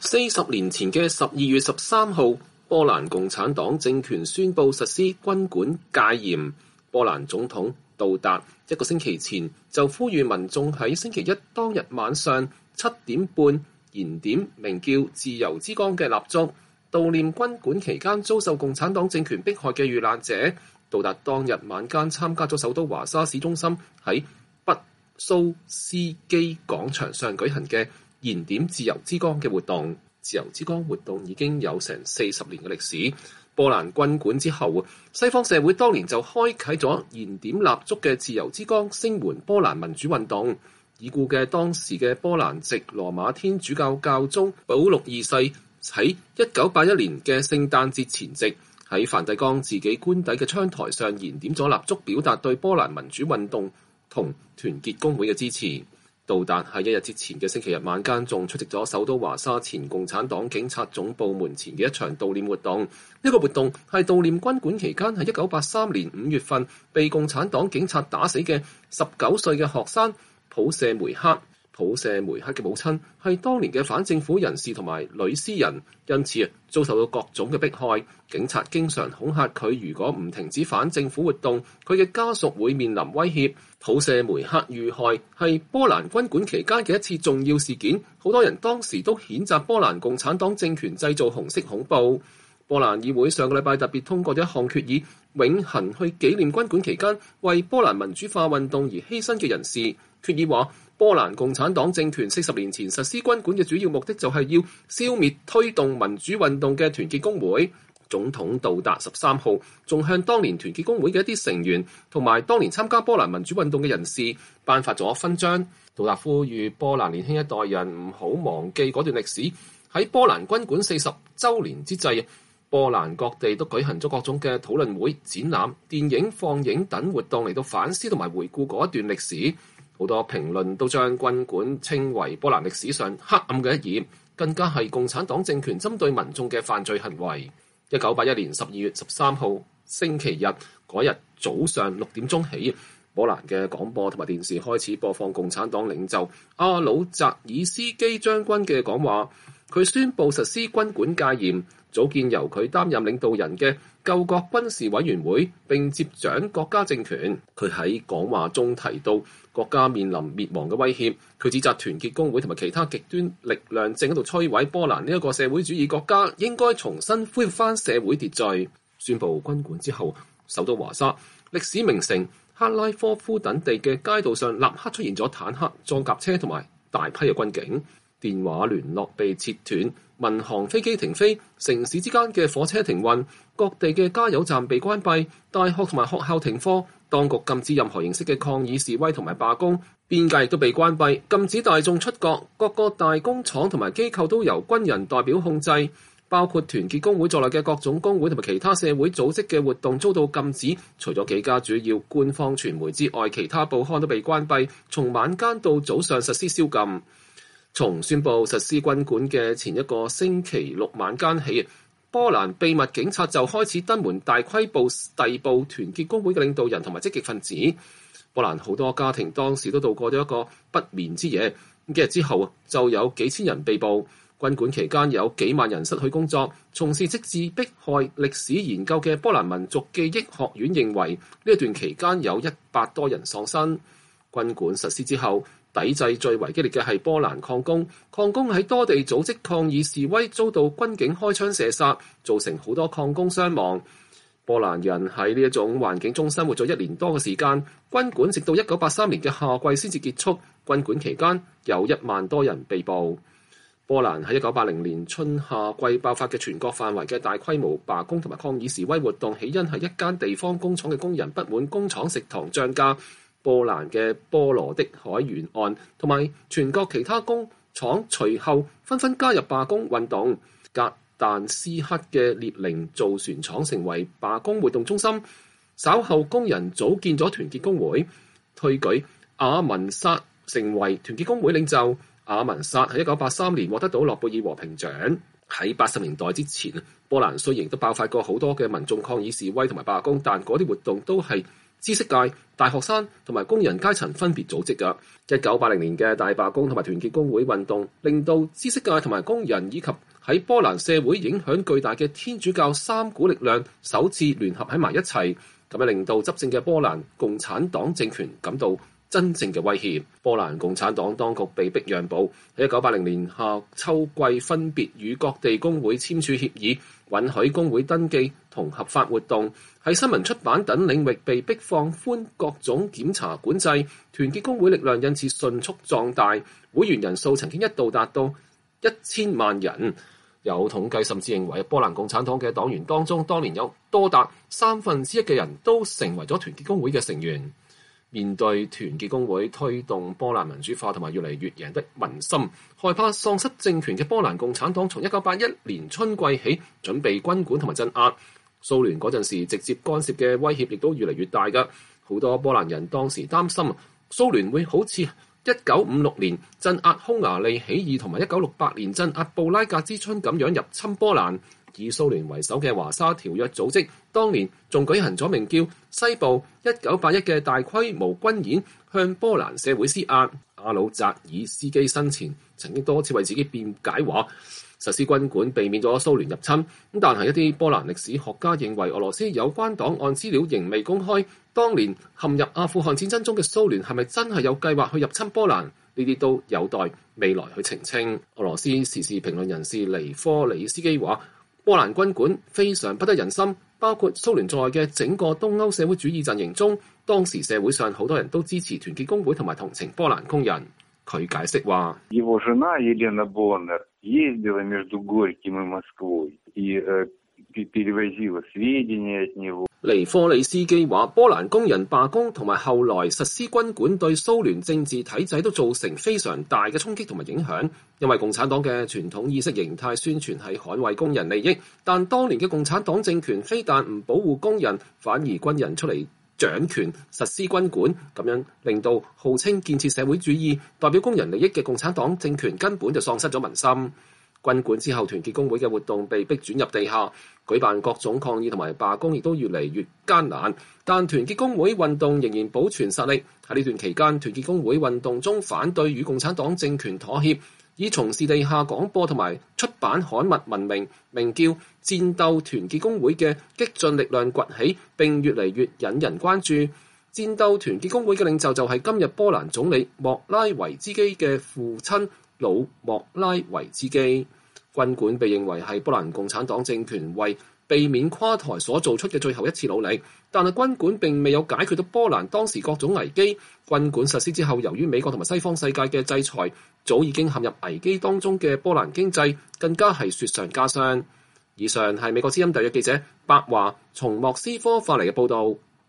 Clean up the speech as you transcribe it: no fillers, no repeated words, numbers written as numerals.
40年前嘅12月13號，波蘭共產黨政權宣布實施軍管戒嚴。波蘭總統杜達1個星期前就呼籲民眾喺星期一當日晚上7點半燃點名叫自由之光嘅蠟燭，悼念軍管期間遭受共產黨政權迫害嘅遇難者。杜達當日晚間參加咗首都華沙市中心喺畢蘇斯基廣場上舉行嘅燃點自由之光嘅活動。自由之光活動已經有成40年嘅歷史。波蘭軍管之後，西方社會當年就開啟咗燃點蠟燭嘅自由之光聲援波蘭民主運動。已故嘅當時嘅波蘭籍羅馬天主教教宗保祿二世喺1981年嘅聖誕節前夕，喺梵蒂岡自己官邸嘅窗台上燃點咗蠟燭，表達對波蘭民主運動同團結工會嘅支持。杜達喺1日之前嘅星期日晚間仲出席咗首都華沙前共產黨警察總部門前嘅一場悼念活動。呢個活動係悼念軍管期間喺1983年5月份被共產黨警察打死嘅19歲嘅學生普舍梅克。普舍梅克嘅母親係當年嘅反政府人士同埋女詩人，因此遭受到各種嘅迫害。警察經常恐嚇佢，如果唔停止反政府活動，佢嘅家屬會面臨威脅。普舍梅克遇害係波蘭軍管期間嘅一次重要事件，好多人當時都譴責波蘭共產黨政權製造紅色恐怖。波蘭議會上個禮拜特別通過咗一項決議，永恆去紀念軍管期間為波蘭民主化運動而犧牲嘅人士。決議話，波蘭共產黨政權40年前實施軍管嘅主要目的就係要消滅推動民主運動嘅團結工會。總統杜達13號仲向當年團結工會嘅一啲成員同埋當年參加波蘭民主運動嘅人士頒發咗勳章。杜達呼籲波蘭年輕一代人唔好忘記嗰段歷史。喺波蘭軍管40週年之際，波蘭各地都舉行咗各種嘅討論會、展覽、電影放映等活動嚟到反思同埋回顧嗰一段歷史。好多評論都將軍管稱為波蘭歷史上黑暗嘅一頁，更加係共產黨政權針對民眾嘅犯罪行為。1981年12月13號星期日嗰日早上6點鐘起，波蘭嘅廣播同埋電視開始播放共產黨領袖阿魯扎爾斯基將軍嘅講話。佢宣布實施軍管戒嚴，組建由佢擔任領導人嘅救國軍事委員會，並接掌國家政權。佢喺講話中提到國家面臨滅亡嘅威脅，佢指責團結工會同埋其他極端力量正喺度摧毀波蘭呢一個社會主義國家，應該重新恢復翻社會秩序。宣布軍管之後，首都華沙、歷史名城克拉科夫等地嘅街道上立刻出現咗坦克、裝甲車同埋大批嘅軍警。電話聯絡被切斷，民航飛機停飛，城市之間嘅火車停運，各地嘅加油站被關閉，大學同埋學校停課，當局禁止任何形式嘅抗議示威同埋罷工，邊界亦都被關閉，禁止大眾出國，各個大工廠同埋機構都由軍人代表控制，包括團結工會在內嘅各種工會同埋其他社會組織嘅活動遭到禁止，除咗幾家主要官方傳媒之外，其他報刊都被關閉，從晚間到早上實施宵禁。從宣布實施軍管嘅前一個星期六晚間起，波蘭秘密警察就開始登門大規模逮捕團結工會嘅領導人同埋積極分子。波蘭好多家庭當時都度過咗一個不眠之夜，幾日之後就有幾千人被捕。軍管期間有幾萬人失去工作。從事政治迫害歷史研究嘅波蘭民族記憶學院認為，呢一段期間有100多人喪生。軍管實施之後，抵制最為激烈嘅係波蘭礦工。礦工喺多地組織抗議示威，遭到軍警開槍射殺，造成好多礦工傷亡。波蘭人喺呢一種環境中生活咗1年多嘅時間。軍管直到1983年嘅夏季先至結束。軍管期間有1萬多人被捕。波蘭喺1980年春夏季爆發嘅全國範圍嘅大規模罷工同埋抗議示威活動，起因係一間地方工廠嘅工人不滿工廠食堂漲價。波蘭嘅波羅的海沿岸同埋全國其他工廠隨後紛紛加入罷工運動。格但斯克嘅列寧造船廠成為罷工活動中心。稍後工人組建咗團結工會，推舉阿文薩成為團結工會領袖。阿文薩喺1983年獲得到諾貝爾和平獎。喺80年代之前，波蘭雖然都爆發過好多嘅民眾抗議示威同埋罷工，但嗰啲活動都係知識界、大學生同埋工人階層分別組織嘅。1980年嘅大罷工同埋團結工會運動，令到知識界同埋工人以及喺波蘭社會影響巨大嘅天主教三股力量首次聯合喺埋一齊，咁樣令到執政嘅波蘭共產黨政權感到真正嘅威脅。波蘭共產黨當局被迫讓步，喺1980年夏秋季分別與各地工會簽署協議，允許工會登記同合法活動。喺新聞出版等領域被迫放寬各種檢查管制，團結工會力量因此迅速壯大，會員人數曾經一度達到1000萬人。有統計甚至認為波蘭共產黨嘅黨員當中，當年有多達1/3嘅人都成為咗團結工會嘅成員。面對團結工會推動波蘭民主化同埋越嚟越贏得民心，害怕喪失政權嘅波蘭共產黨從1981年春季起準備軍管同埋鎮壓。蘇聯嗰陣時直接干涉嘅威脅亦都越嚟越大㗎。好多波蘭人當時擔心蘇聯會好似1956年鎮壓匈牙利起義同埋1968年鎮壓布拉格之春咁樣入侵波蘭。以蘇聯為首嘅華沙條約組織當年仲舉行咗名叫西部1981嘅大規模軍演，向波蘭社會施壓。阿魯扎爾斯基生前曾經多次為自己辯解話實施軍管避免咗蘇聯入侵，但係一啲波蘭歷史學家認為俄羅斯有關檔案資料仍未公開，當年陷入阿富汗戰爭中嘅蘇聯係咪真係有計劃去入侵波蘭？呢啲都有待未來去澄清。俄羅斯時事評論人士尼科里斯基話，波蘭軍管非常不得人心，包括蘇聯在內嘅整個東歐社會主義陣營中，當時社會上好多人都支持團結工會同埋同情波蘭工人。佢解釋話，尼科里斯基話，波蘭工人罷工同埋後來實施軍管對蘇聯政治體制都造成非常大嘅衝擊同埋影響，因為共產黨嘅傳統意識形態宣傳係捍衛工人利益，但當年嘅共產黨政權非但唔保護工人，反而軍人出嚟掌權實施軍管，咁樣令到號稱建設社會主義、代表工人利益嘅共產黨政權根本就喪失咗民心。軍管之後，團結工會嘅活動被迫轉入地下，舉辦各種抗議同埋罷工亦都越嚟越艱難，但團結工會運動仍然保存實力。喺呢段期間，團結工會運動中反對與共產黨政權妥協，以從事地下廣播同埋出版刊物聞名，名叫戰鬥團結工會嘅激進力量崛起，並越嚟越引人關注。戰鬥團結工會嘅領袖就係今日波蘭總理莫拉維茲基嘅父親老莫拉維茲基。軍管被認為係波蘭共產黨政權為避免垮台所做出嘅最後一次努力，但係軍管並未有解決到波蘭當時各種危機。軍管實施之後，由於美國同埋西方世界嘅制裁，早已經陷入危機當中嘅波蘭經濟更加係雪上加霜。以上係美國之音特約記者白華從莫斯科發嚟嘅報導。